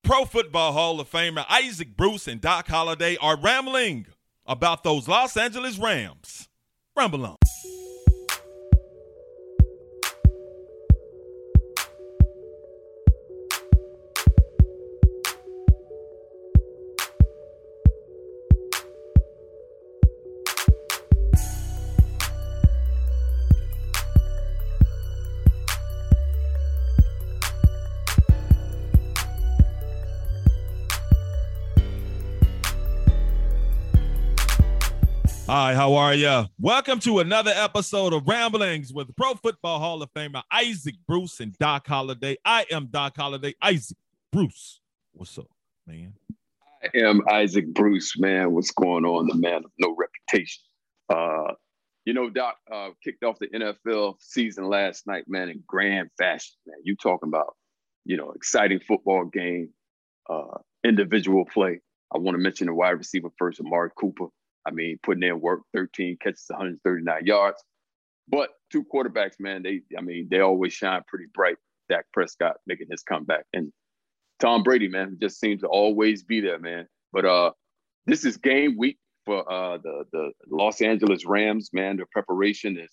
Pro Football Hall of Famer Isaac Bruce and Doc Holliday are rambling about those Los Angeles Rams. Ramble on. Hi, how are you? Welcome to another episode of Ramblings with Pro Football Hall of Famer Isaac Bruce and Doc Holliday. I am Doc Holliday. Isaac Bruce, what's up, man? I am Isaac Bruce, man. What's going on? The man of no reputation. Doc kicked off the NFL season last night, man, in grand fashion, man. You talking about, exciting football game, individual play. I want to mention the wide receiver first, Amari Cooper. Putting in work, 13 catches, 139 yards. But two quarterbacks, man, they always shine pretty bright. Dak Prescott making his comeback. And Tom Brady, man, just seems to always be there, man. But this is game week for the Los Angeles Rams, man. The preparation is,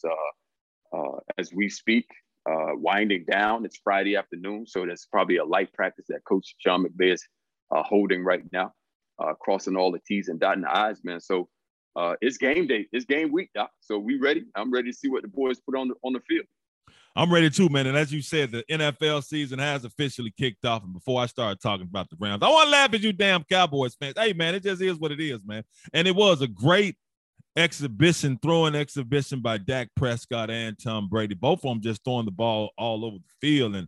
as we speak, winding down. It's Friday afternoon, so there's probably a light practice that Coach Sean McVay is holding right now, crossing all the T's and dotting the I's, man. So it's game day. It's game week, Doc. So we ready. I'm ready to see what the boys put on the field. I'm ready too, man. And as you said, the NFL season has officially kicked off. And before I start talking about the Rams, I want to laugh at you damn Cowboys fans. Hey, man, it just is what it is, man. And it was a great throwing exhibition by Dak Prescott and Tom Brady. Both of them just throwing the ball all over the field. And,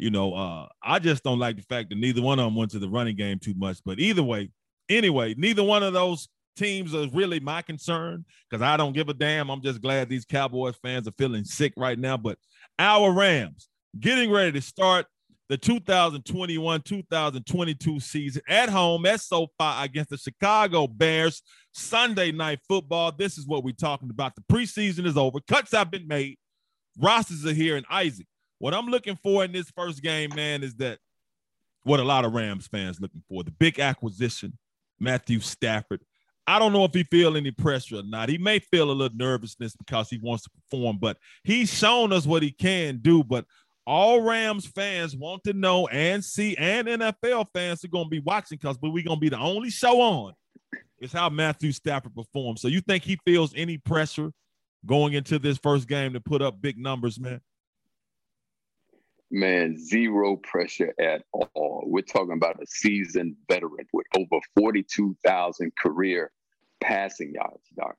I just don't like the fact that neither one of them went to the running game too much. But either way, neither one of those teams are really my concern because I don't give a damn. I'm just glad these Cowboys fans are feeling sick right now. But our Rams getting ready to start the 2021-2022 season at home at SoFi against the Chicago Bears. Sunday night football. This is what we're talking about. The preseason is over. Cuts have been made. Rosters are here. And Isaac, what I'm looking for in this first game, man, is that what a lot of Rams fans looking for, the big acquisition, Matthew Stafford. I don't know if he feel any pressure or not. He may feel a little nervousness because he wants to perform, but he's shown us what he can do. But all Rams fans want to know and see, and NFL fans are going to be watching because we're going to be the only show on is how Matthew Stafford performs. So you think he feels any pressure going into this first game to put up big numbers, man? Man, zero pressure at all. We're talking about a seasoned veteran with over 42,000 career passing yards, Doc.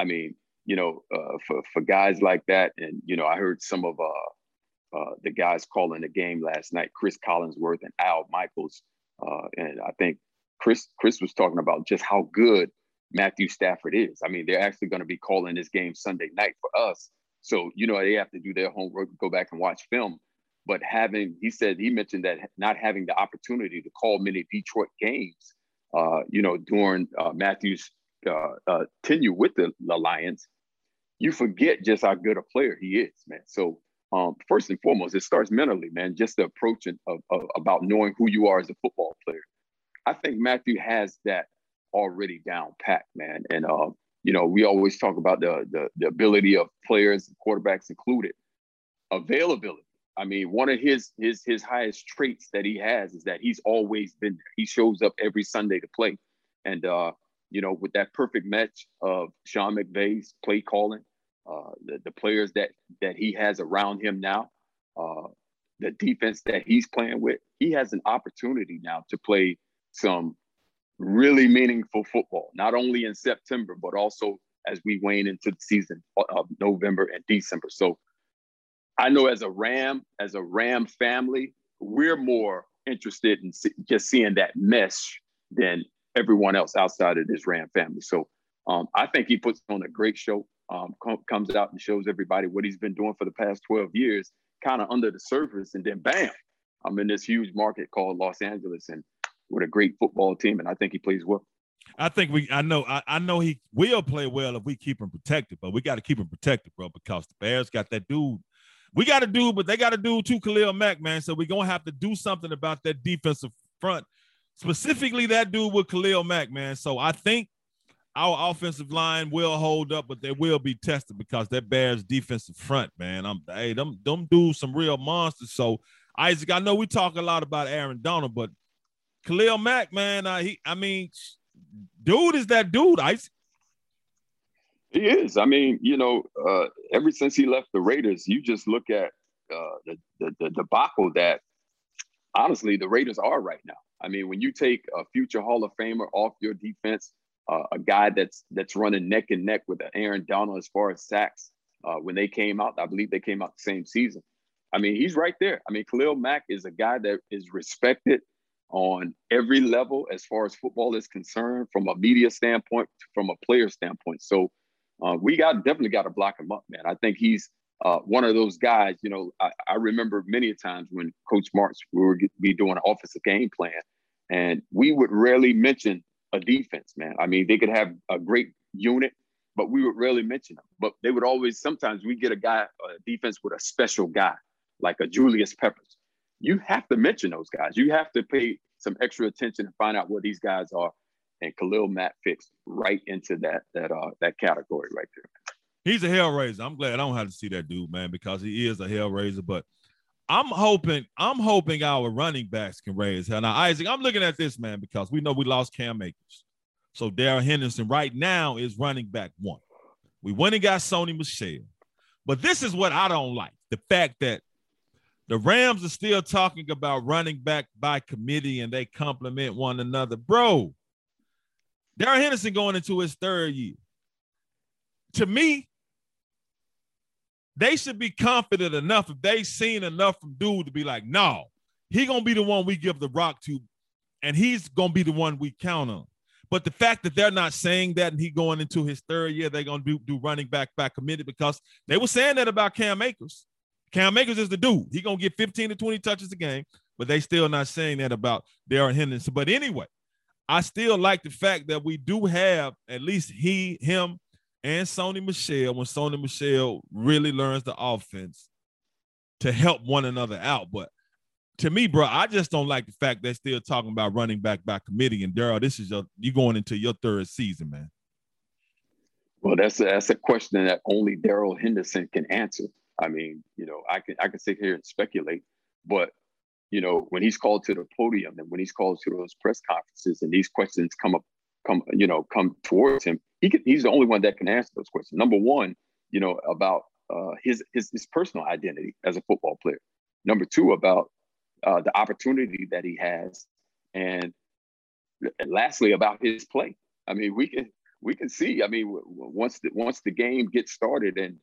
For guys like that, and, I heard some of the guys calling the game last night, Chris Collinsworth and Al Michaels. And I think Chris was talking about just how good Matthew Stafford is. They're actually going to be calling this game Sunday night for us. So, they have to do their homework, go back and watch film. But he mentioned that not having the opportunity to call many Detroit games, during Matthew's tenure with the Lions, you forget just how good a player he is, man. So first and foremost, it starts mentally, man, just the approach about knowing who you are as a football player. I think Matthew has that already down pat, man. And, we always talk about the ability of players, quarterbacks included, availability. One of his highest traits that he has is that he's always been there. He shows up every Sunday to play. And, with that perfect match of Sean McVay's play calling, the players that he has around him now, the defense that he's playing with, he has an opportunity now to play some really meaningful football, not only in September, but also as we wane into the season of November and December. So I know as a Ram family, we're more interested in just seeing that mesh than everyone else outside of this Ram family. So I think he puts on a great show, comes out and shows everybody what he's been doing for the past 12 years, kind of under the surface. And then, bam, I'm in this huge market called Los Angeles and with a great football team. And I think he plays well. I know he will play well if we keep him protected, but we got to keep him protected, bro, because the Bears got that dude. We got to do, but they got to do too, Khalil Mack, man. So we're going to have to do something about that defensive front specifically that dude with Khalil Mack, man. So I think our offensive line will hold up, but they will be tested because that Bears defensive front, man. Them dudes some real monsters. So Isaac, I know we talk a lot about Aaron Donald, but Khalil Mack, man, dude is that dude, Isaac. He is. I mean, ever since he left the Raiders, you just look at the debacle that honestly the Raiders are right now. I mean, when you take a future Hall of Famer off your defense, a guy that's running neck and neck with Aaron Donald as far as sacks, when they came out, I believe they came out the same season. I mean, he's right there. I mean, Khalil Mack is a guy that is respected on every level as far as football is concerned, from a media standpoint, from a player standpoint. So we definitely got to block him up, man. I think he's one of those guys. I remember many times when Coach Martz, we would be doing an offensive game plan, and we would rarely mention a defense, man. I mean, they could have a great unit, but we would rarely mention them. But they would always, sometimes we get a defense with a special guy, like a Julius Peppers. You have to mention those guys. You have to pay some extra attention and find out what these guys are. And Khalil Mack fits right into that category right there. He's a hellraiser. I'm glad I don't have to see that dude, man, because he is a hellraiser. But I'm hoping our running backs can raise hell. Now, Isaac, I'm looking at this, man, because we know we lost Cam Akers. So Darrell Henderson right now is running back 1. We went and got Sony Michel. But this is what I don't like. The fact that the Rams are still talking about running back by committee and they complement one another. Bro, Darrell Henderson going into his 3rd year. To me, they should be confident enough if they've seen enough from dude to be like, no, he going to be the one we give the rock to, and he's going to be the one we count on. But the fact that they're not saying that and he going into his 3rd year, they're going to do running back by committee, because they were saying that about Cam Akers. Cam Akers is the dude. He's going to get 15 to 20 touches a game, but they still not saying that about Darrell Henderson. But anyway, I still like the fact that we do have at least him, and Sony Michel, when Sony Michel really learns the offense, to help one another out. But to me, bro, I just don't like the fact they're still talking about running back by committee. And Darrell, you going into your 3rd season, man. Well, that's a question that only Darrell Henderson can answer. I mean, I can sit here and speculate, but when he's called to the podium and when he's called to those press conferences and these questions come towards him, he's the only one that can answer those questions. Number one, about his personal identity as a football player. Number 2, about the opportunity that he has, and lastly, about his play. I mean, we can see. I mean, once the game gets started, and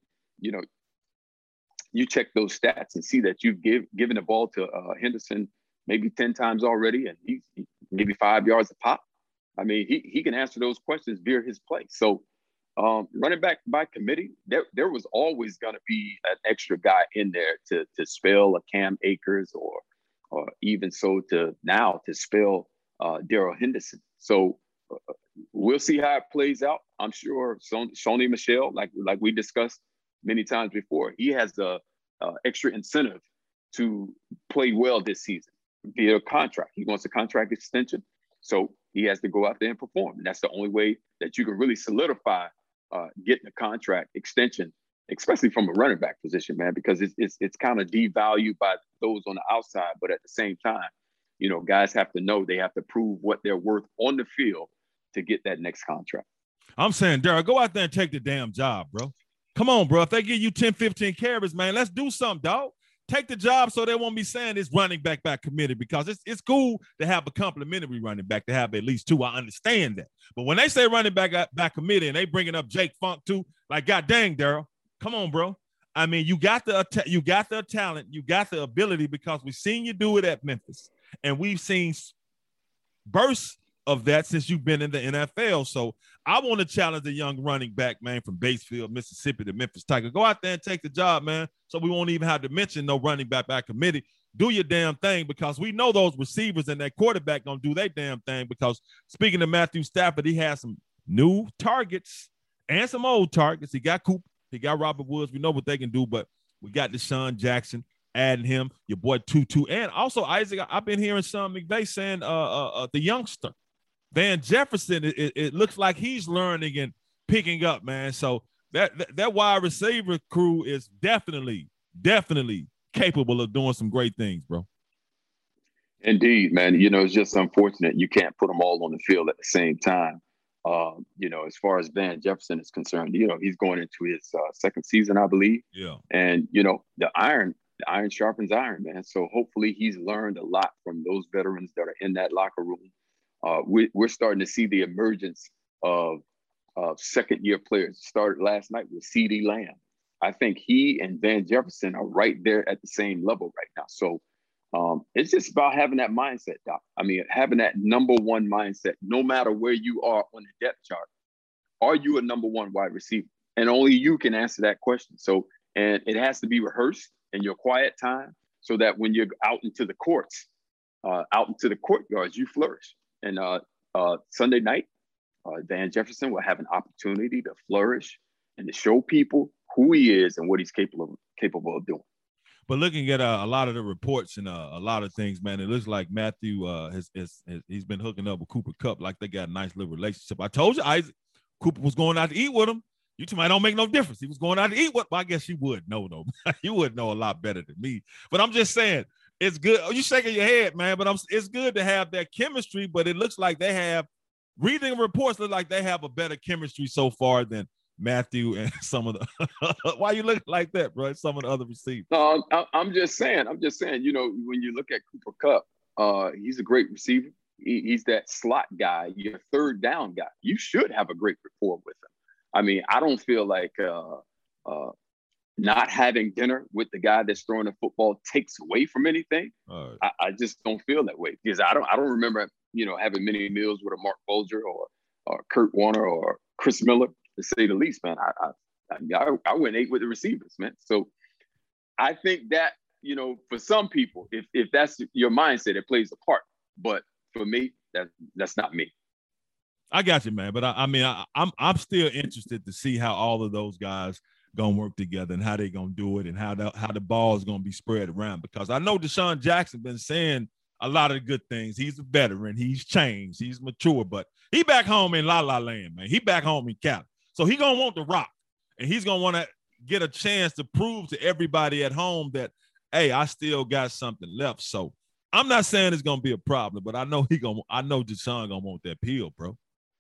you check those stats and see that you've given the ball to Henderson maybe 10 times already, and he's maybe 5 yards a pop. I mean, he can answer those questions via his play. So running back by committee, there was always going to be an extra guy in there to spell a Cam Akers or even so to spell Darrell Henderson. So we'll see how it plays out. I'm sure Sony Michel, like we discussed many times before, he has the extra incentive to play well this season via a contract. He wants a contract extension, so he has to go out there and perform. And that's the only way that you can really solidify getting a contract extension, especially from a running back position, man, because it's kind of devalued by those on the outside. But at the same time, guys have to know they have to prove what they're worth on the field to get that next contract. I'm saying, Darrell, go out there and take the damn job, bro. Come on, bro. If they give you 10, 15 carries, man, let's do something, dog. Take the job so they won't be saying it's running back by committee, because it's cool to have a complimentary running back, to have at least 2. I understand that. But when they say running back by committee and they bringing up Jake Funk too, like, God dang, Darrell, come on, bro. I mean, you got the talent, you got the ability, because we've seen you do it at Memphis, and we've seen bursts of that since you've been in the NFL. So I want to challenge a young running back, man, from Batesville, Mississippi to Memphis Tiger. Go out there and take the job, man, so we won't even have to mention no running back by committee. Do your damn thing, because we know those receivers and that quarterback going to do their damn thing, because speaking of Matthew Stafford, he has some new targets and some old targets. He got Cooper. He got Robert Woods. We know what they can do, but we got Deshaun Jackson. adding him, your boy Tutu, and also Isaac. I've been hearing Sean McVay saying the youngster Van Jefferson. It looks like he's learning and picking up, man. So that wide receiver crew is definitely capable of doing some great things, bro. Indeed, man. It's just unfortunate you can't put them all on the field at the same time. As far as Van Jefferson is concerned, he's going into his second season, I believe. Yeah. And, the iron sharpens iron, man. So hopefully he's learned a lot from those veterans that are in that locker room. We're starting to see the emergence of second-year players. Started last night with CeeDee Lamb. I think he and Van Jefferson are right there at the same level right now. So it's just about having that mindset, Doc. I mean, having that number one mindset, no matter where you are on the depth chart. Are you a number one wide receiver? And only you can answer that question. So, and it has to be rehearsed in your quiet time so that when you're out into the courts, out into the courtyards, you flourish. And Sunday night, Van Jefferson will have an opportunity to flourish and to show people who he is and what he's capable of doing. But looking at a lot of the reports and a lot of things, man, it looks like Matthew he's been hooking up with Cooper Kupp, like they got a nice little relationship. I told you, Isaac, Cooper was going out to eat with him. You two might don't make no difference. He was going out to eat with. Well, I guess you would know, though. You would know a lot better than me. But I'm just saying, it's good. Oh, you shaking your head, man. But it's good to have that chemistry. But it looks like they have, reading reports look like they have a better chemistry so far than Matthew and some of the why you look like that, bro? Some of the other receivers. No, I'm just saying, when you look at Cooper Kupp, he's a great receiver. He's that slot guy, your third down guy. You should have a great rapport with him. I mean, I don't feel like not having dinner with the guy that's throwing the football takes away from anything. Right. I just don't feel that way because I don't remember, having many meals with a Mark Bulger or Kurt Warner or Chris Miller, to say the least, man. I went and ate with the receivers, man. So I think that, for some people, if that's your mindset, it plays a part. But for me, that's not me. I got you, man. But I'm still interested to see how all of those guys gonna work together and how they gonna do it and how the ball is gonna be spread around. Because I know Deshaun Jackson been saying a lot of good things. He's a veteran. He's changed. He's mature. But he back home in La La Land, man. He back home in Cali. So he gonna want the rock, and he's gonna want to get a chance to prove to everybody at home that, hey, I still got something left. So I'm not saying it's gonna be a problem, but I know Deshaun gonna want that peel, bro.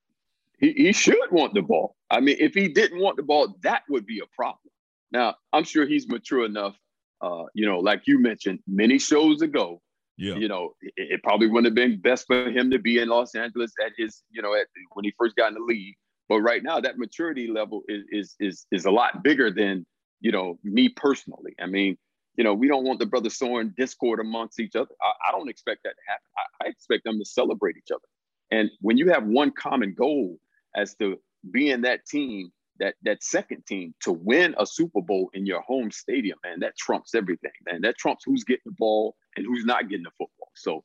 He should want the ball. I mean, if he didn't want the ball, that would be a problem. Now, I'm sure he's mature enough, like you mentioned many shows ago. Yeah. It probably wouldn't have been best for him to be in Los Angeles at his, when he first got in the league. But right now, that maturity level is a lot bigger than, me personally. I mean, we don't want the brothers sowing discord amongst each other. I don't expect that to happen. I expect them to celebrate each other. And when you have one common goal as to being that team, that second team to win a Super Bowl in your home stadium, man, that trumps everything, man. That trumps who's getting the ball and who's not getting the football. So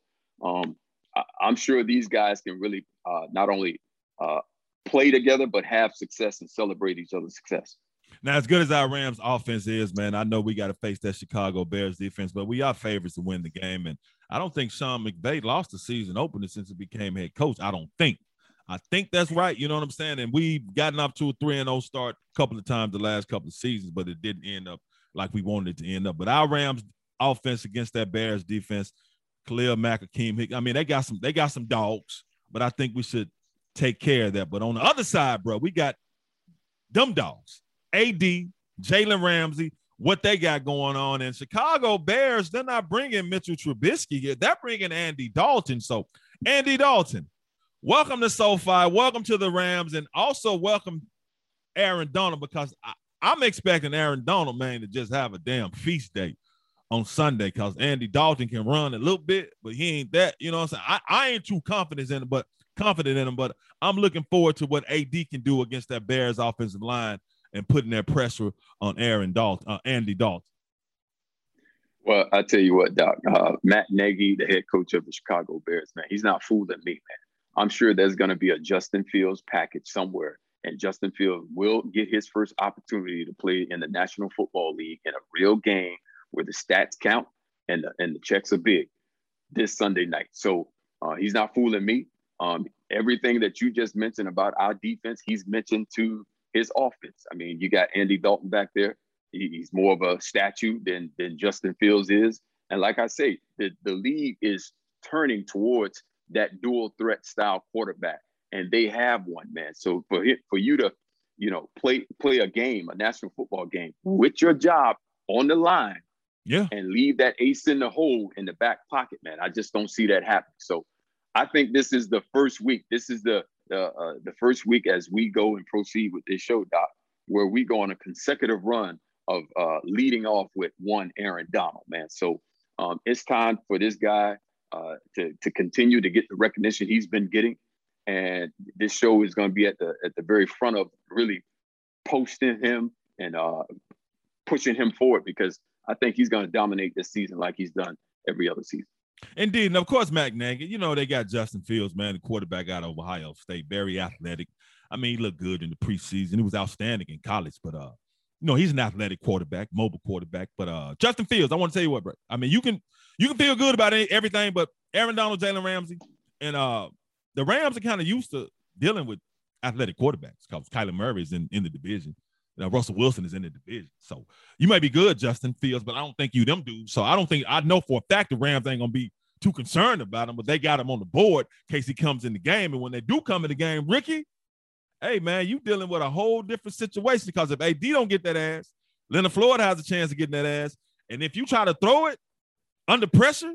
I'm sure these guys can really not only play together, but have success and celebrate each other's success. Now, as good as our Rams offense is, man, I know we got to face that Chicago Bears defense, but we are favorites to win the game. And I don't think Sean McVay lost the season opener since he became head coach. I think that's right. You know what I'm saying? And we've gotten up to a 3-0 start a couple of times the last couple of seasons, but it didn't end up like we wanted it to end up. But our Rams offense against that Bears defense, Khalil Mack, Akeem Hicks, I mean, they got some dogs, but I think we should take care of that. But on the other side, bro, we got them dogs. AD, Jalen Ramsey, what they got going on. And Chicago Bears, they're not bringing Mitchell Trubisky here. They're bringing Andy Dalton. So, Andy Dalton, welcome to SoFi. Welcome to the Rams. And also welcome Aaron Donald, because I'm expecting Aaron Donald, man, to just have a damn feast day on Sunday, because Andy Dalton can run a little bit, but he ain't that. You know what I'm saying? I ain't too confident in him, but I'm looking forward to what AD can do against that Bears offensive line and putting that pressure on Andy Dalton. Well, I tell you what, Doc, Matt Nagy, the head coach of the Chicago Bears, man, he's not fooling me, man. I'm sure there's going to be a Justin Fields package somewhere, and Justin Fields will get his first opportunity to play in the National Football League in a real game where the stats count and the checks are big this Sunday night. So he's not fooling me. Everything that you just mentioned about our defense, he's mentioned to his offense. I mean, you got Andy Dalton back there. He's more of a statue than Justin Fields is. And like I say, the league is turning towards that dual threat style quarterback, and they have one, man. So for you to, play a game, a national football game with your job on the line, and leave that ace in the hole in the back pocket, man, I just don't see that happening. So I think this is the first week. This is the first week as we go and proceed with this show, Doc, where we go on a consecutive run of leading off with one Aaron Donald, man. So it's time for this guy to continue to get the recognition he's been getting, and this show is going to be at the very front of really posting him and pushing him forward, because I think he's going to dominate this season like he's done every other season. Indeed. And of course, Matt Nagy, they got Justin Fields, man, the quarterback out of Ohio State, very athletic. I mean, he looked good in the preseason. He was outstanding in college, but he's an athletic quarterback, mobile quarterback. But Justin Fields, I want to tell you what, bro. I mean, you can feel good about everything, but Aaron Donald, Jalen Ramsey, and the Rams are kind of used to dealing with athletic quarterbacks because Kyler Murray is in the division. Russell Wilson is in the division. So you may be good, Justin Fields, but I don't think you them do. So I know for a fact the Rams ain't going to be too concerned about him, but they got him on the board in case he comes in the game. And when they do come in the game, Ricky, hey, man, you dealing with a whole different situation, because if AD don't get that ass, Leonard Floyd has a chance of getting that ass. And if you try to throw it under pressure,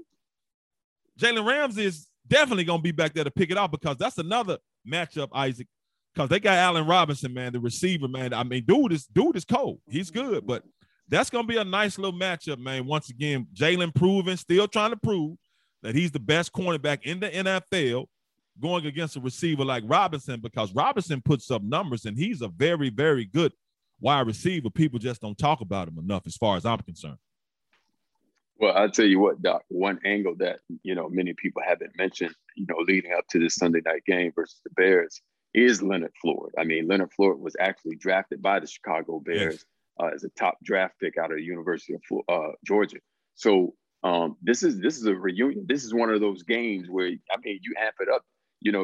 Jalen Ramsey is definitely going to be back there to pick it off, because that's another matchup, Isaac, because they got Allen Robinson, man, the receiver, man. I mean, dude is cold. He's good, but that's going to be a nice little matchup, man. Once again, Jalen still trying to prove that he's the best cornerback in the NFL, going against a receiver like Robinson, because Robinson puts up numbers, and he's a very, very good wide receiver. People just don't talk about him enough as far as I'm concerned. Well, I'll tell you what, Doc, one angle that, many people haven't mentioned, leading up to this Sunday night game versus the Bears is Leonard Floyd. I mean, Leonard Floyd was actually drafted by the Chicago Bears as a top draft pick out of the University of Georgia. So this is a reunion. This is one of those games where, I mean, you amp it up.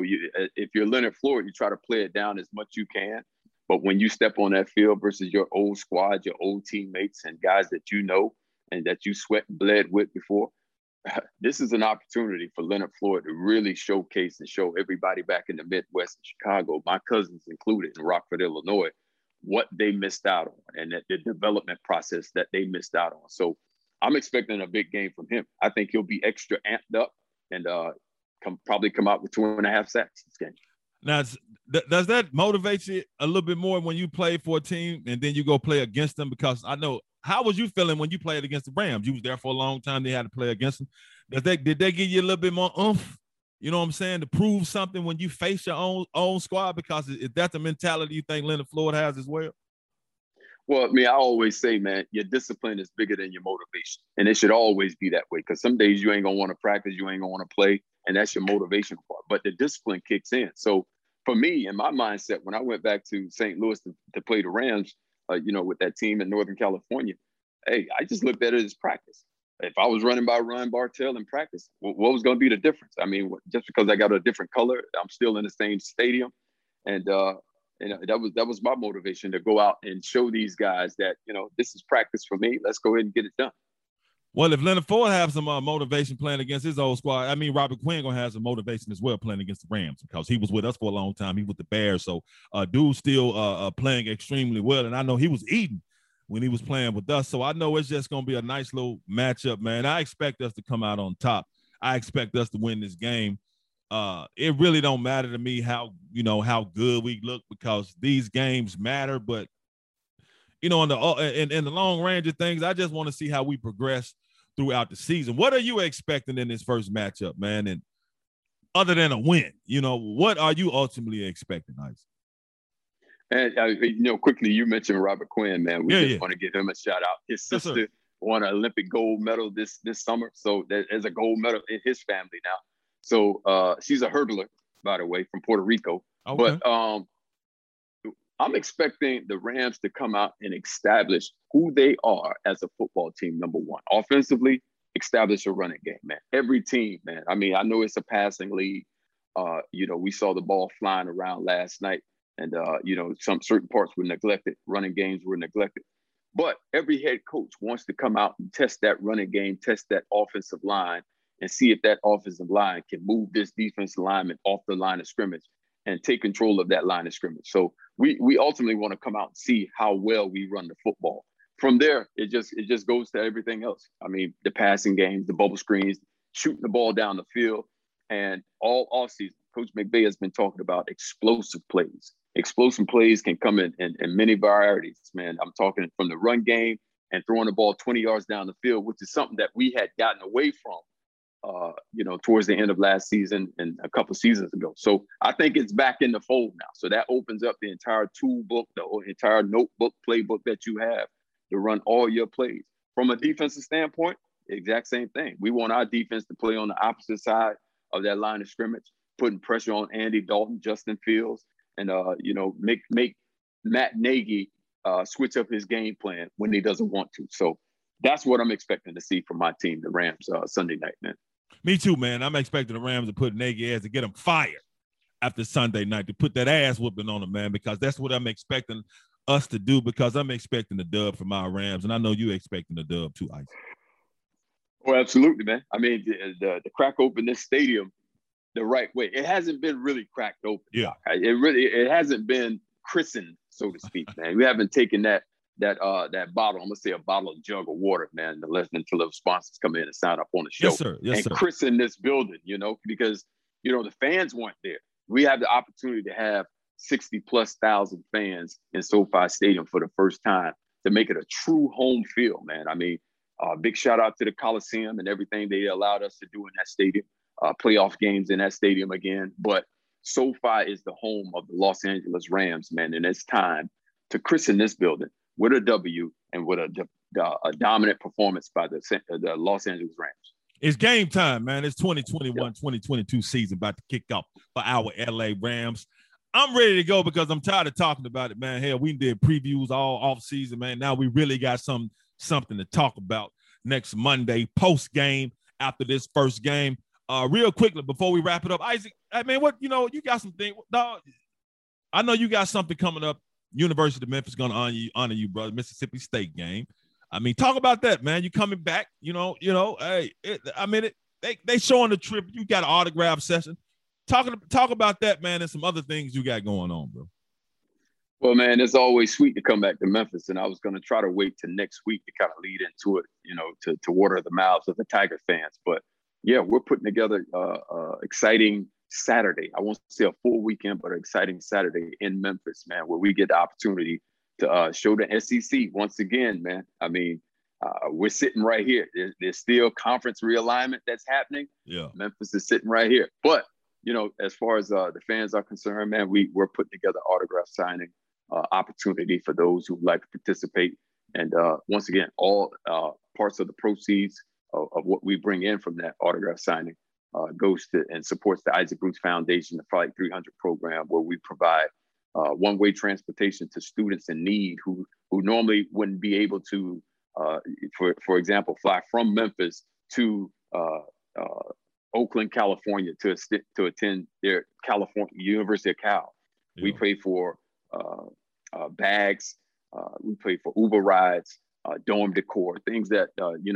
If you're Leonard Floyd, you try to play it down as much as you can. But when you step on that field versus your old squad, your old teammates and guys that you know and that you sweat and bled with before, this is an opportunity for Leonard Floyd to really showcase and show everybody back in the Midwest and Chicago, my cousins included in Rockford, Illinois, what they missed out on and the development process that they missed out on. So I'm expecting a big game from him. I think he'll be extra amped up and probably come out with 2.5 sacks this game. Now, does that motivate you a little bit more when you play for a team and then you go play against them? Because I know, how was you feeling when you played against the Rams? You was there for a long time. They had to play against them. Did they give you a little bit more oomph, you know what I'm saying, to prove something when you face your own squad? Because is that the mentality you think Leonard Floyd has as well? Well, I mean, I always say, man, your discipline is bigger than your motivation. And it should always be that way, because some days you ain't going to want to practice, you ain't going to want to play, and that's your motivation part. But the discipline kicks in. So for me, in my mindset, when I went back to St. Louis to play the Rams, with that team in Northern California, hey, I just looked at it as practice. If I was running by Ryan Bartell in practice, what was going to be the difference? I mean, just because I got a different color, I'm still in the same stadium. And that was my motivation, to go out and show these guys that, this is practice for me. Let's go ahead and get it done. Well, if Leonard Floyd has some motivation playing against his old squad, I mean, Robert Quinn going to have some motivation as well playing against the Rams, because he was with us for a long time. He was with the Bears. So dude's still playing extremely well. And I know he was eating when he was playing with us. So I know it's just going to be a nice little matchup, man. I expect us to come out on top. I expect us to win this game. It really don't matter to me how good we look, because these games matter. But, in the long range of things, I just want to see how we progress throughout the season. What are you expecting in this first matchup, man? And other than a win, what are you ultimately expecting, Isaac? And, quickly, you mentioned Robert Quinn, man. We want to give him a shout out. His sister won an Olympic gold medal this summer. So there's a gold medal in his family now. So she's a hurdler, by the way, from Puerto Rico. Okay. But I'm expecting the Rams to come out and establish who they are as a football team, number one. Offensively, establish a running game, man. Every team, man. I mean, I know it's a passing league. We saw the ball flying around last night, and some certain parts were neglected. Running games were neglected. But every head coach wants to come out and test that running game, test that offensive line, and see if that offensive line can move this defensive lineman off the line of scrimmage and take control of that line of scrimmage. So we ultimately want to come out and see how well we run the football. From there, it just goes to everything else. I mean, the passing games, the bubble screens, shooting the ball down the field, and all season, Coach McVay has been talking about explosive plays. Explosive plays can come in many varieties, man. I'm talking from the run game and throwing the ball 20 yards down the field, which is something that we had gotten away from, towards the end of last season and a couple seasons ago. So I think it's back in the fold now. So that opens up the entire tool book, the entire notebook, playbook that you have to run all your plays. From a defensive standpoint, the exact same thing. We want our defense to play on the opposite side of that line of scrimmage, putting pressure on Andy Dalton, Justin Fields, and make Matt Nagy switch up his game plan when he doesn't want to. So that's what I'm expecting to see from my team, the Rams, Sunday night, man. Me too, man. I'm expecting the Rams to put Nagy ass to get him fired after Sunday night, to put that ass whooping on him, man, because that's what I'm expecting us to do, because I'm expecting the dub from our Rams, and I know you're expecting the dub too, Isaac. Well, absolutely, man. I mean, the crack open this stadium the right way. It hasn't been really cracked open. Yeah. It hasn't been christened, so to speak, man. We haven't taken that bottle, I'm gonna say a bottle of jug of water, man, until the sponsors come in and sign up on the show. Yes, sir. Yes, sir. Christen this building, because the fans weren't there. We have the opportunity to have 60,000+ fans in SoFi Stadium for the first time to make it a true home field, man. I mean, big shout out to the Coliseum and everything they allowed us to do in that stadium, playoff games in that stadium again. But SoFi is the home of the Los Angeles Rams, man, and it's time to christen this building with a W and with a dominant performance by the Los Angeles Rams. It's game time, man. It's 2021-2022 season about to kick off for our LA Rams. I'm ready to go because I'm tired of talking about it, man. Hell, we did previews all off season, man. Now we really got something to talk about next Monday, post-game, after this first game. Real quickly, before we wrap it up, Isaac, I mean, you got something, dog. I know you got something coming up. University of Memphis going to honor you, brother. Mississippi State game. I mean, talk about that, man. You coming back? Hey, they showing the trip. You got an autograph session. Talk about that, man, and some other things you got going on, bro. Well, man, it's always sweet to come back to Memphis, and I was going to try to wait till next week to kind of lead into it, to water the mouths of the Tiger fans. But yeah, we're putting together exciting Saturday. I won't say a full weekend, but an exciting Saturday in Memphis, man, where we get the opportunity to show the SEC once again, man. I mean, we're sitting right here. There's still conference realignment that's happening. Yeah, Memphis is sitting right here. But as far as the fans are concerned, man, we're putting together autograph signing opportunity for those who would like to participate. And once again, all parts of the proceeds of what we bring in from that autograph signing goes to and supports the Isaac Roots Foundation, the Flight 300 program, where we provide one-way transportation to students in need who normally wouldn't be able to, for example, fly from Memphis to Oakland, California to attend their California University of Cal. Yeah. We pay for bags, we pay for Uber rides, dorm decor, things that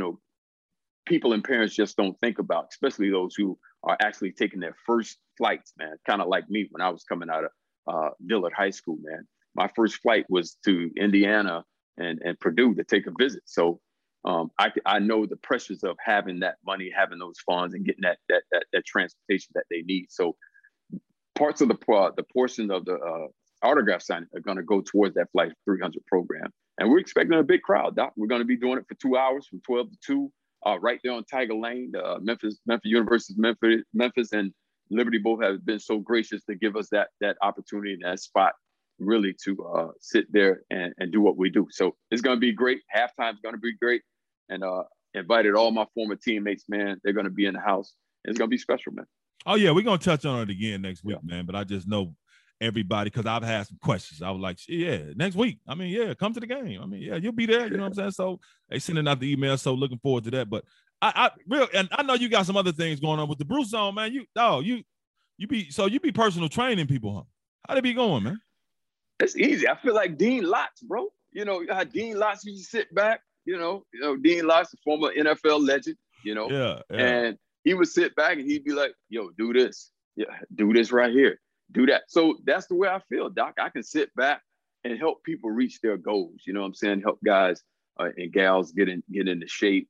people and parents just don't think about, especially those who are actually taking their first flights, man. Kind of like me when I was coming out of Dillard High School, man. My first flight was to Indiana and Purdue to take a visit. So I know the pressures of having that money, having those funds, and getting that transportation that they need. So parts of the portion of the autograph signing are going to go towards that Flight 300 program. And we're expecting a big crowd, Doc. We're going to be doing it for 2 hours from 12 to 2, right there on Tiger Lane. Memphis University, Memphis and Liberty both have been so gracious to give us that opportunity and that spot really to sit there and do what we do. So it's going to be great. Halftime's going to be great. And invited all my former teammates, man. They're going to be in the house. It's going to be special, man. Oh, yeah, we're going to touch on it again next week, man. But I just know everybody, because I've had some questions. I was like, yeah, next week. I mean, yeah, come to the game. I mean, yeah, you'll be there. You know what I'm saying? So they sending out the email. So looking forward to that. But and I know you got some other things going on with the Bruce Zone, man. You be personal training people, huh? How they be going, man? It's easy. I feel like Dean Lotz, bro. You know how Dean Lotz used to sit back. You know, Dean Lotz, the former NFL legend. You know, yeah. And he would sit back and he'd be like, "Yo, do this. Yeah, do this right here. Do that." So that's the way I feel, Doc. I can sit back and help people reach their goals. You know what I'm saying? Help guys and gals get into shape.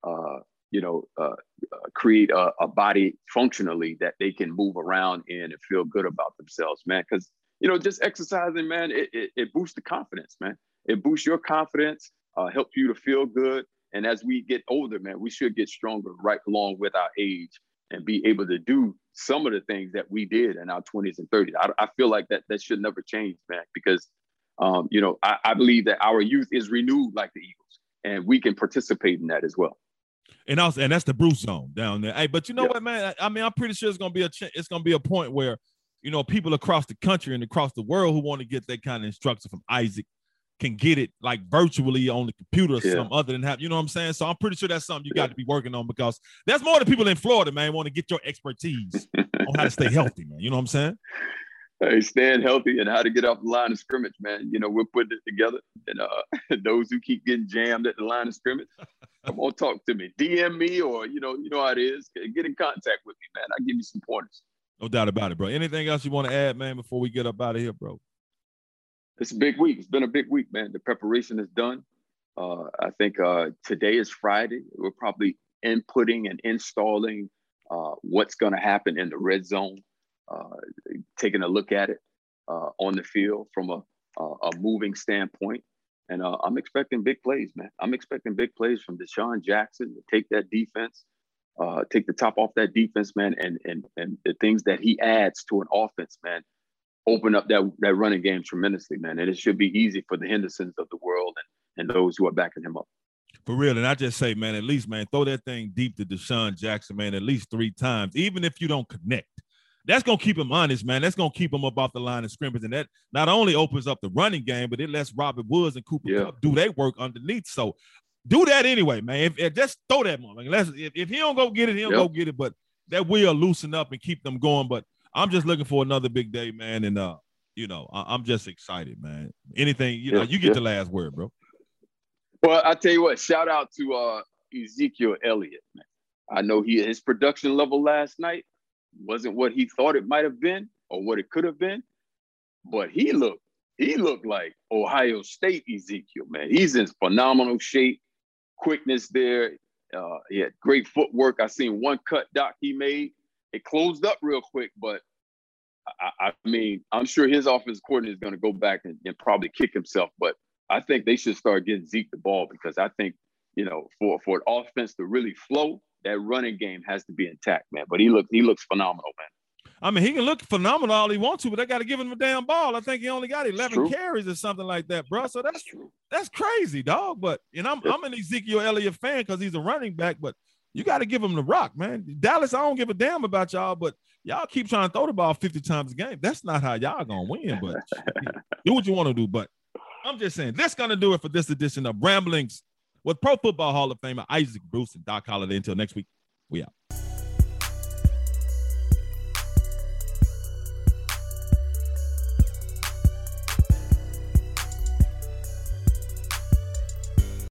Create a body functionally that they can move around in and feel good about themselves, man. Because just exercising, man, it boosts the confidence, man. It boosts your confidence, helps you to feel good. And as we get older, man, we should get stronger right along with our age and be able to do some of the things that we did in our 20s and 30s. I feel like that should never change, man, because, I believe that our youth is renewed like the Eagles, and we can participate in that as well. And that's the Bruce Zone down there. Hey, but you know what, man? I mean, I'm pretty sure it's gonna be a point where, people across the country and across the world who want to get that kind of instruction from Isaac can get it like virtually on the computer or something other than have, you know what I'm saying? So I'm pretty sure that's something you got to be working on, because there's more than people in Florida, man, want to get your expertise on how to stay healthy, man. You know what I'm saying? Hey, staying healthy and how to get off the line of scrimmage, man. We're putting it together. And those who keep getting jammed at the line of scrimmage, come on, talk to me. DM me, or, you know how it is. Get in contact with me, man. I'll give you some pointers. No doubt about it, bro. Anything else you want to add, man, before we get up out of here, bro? It's a big week. It's been a big week, man. The preparation is done. I think today is Friday. We're probably inputting and installing what's going to happen in the red zone, taking a look at it on the field from a moving standpoint. And I'm expecting big plays, man. I'm expecting big plays from Deshaun Jackson to take that defense, take the top off that defense, man, and the things that he adds to an offense, man, open up that running game tremendously, man. And it should be easy for the Hendersons of the world and those who are backing him up. For real. And I just say, man, at least, man, throw that thing deep to Deshaun Jackson, man, at least 3 times, even if you don't connect. That's going to keep him honest, man. That's going to keep him up off the line of scrimmage. And that not only opens up the running game, but it lets Robert Woods and Cooper Kupp do their work underneath. So do that anyway, man. If just throw that one. If he don't go get it, he don't go get it. But that will loosen up and keep them going. But I'm just looking for another big day, man. And, I'm just excited, man. Anything, you get the last word, bro. Well, I tell you what, shout out to Ezekiel Elliott, man. I know his production level last night wasn't what he thought it might have been or what it could have been, but he looked like Ohio State Ezekiel, man. He's in phenomenal shape, quickness there. He had great footwork. I seen one cut, Doc, he made. It closed up real quick, but I mean, I'm sure his offensive coordinator is going to go back and probably kick himself, but I think they should start getting Zeke the ball, because I think, for an offense to really flow, that running game has to be intact, man. But he looks phenomenal, man. I mean, he can look phenomenal all he wants to, but they got to give him a damn ball. I think he only got 11 carries or something like that, bro. So that's crazy, dog. But I'm an Ezekiel Elliott fan because he's a running back, but you got to give him the rock, man. Dallas, I don't give a damn about y'all, but y'all keep trying to throw the ball 50 times a game. That's not how y'all gonna win, but do what you want to do. But I'm just saying, that's gonna do it for this edition of Ramblings with Pro Football Hall of Famer Isaac Bruce and Doc Holliday. Until next week, we out.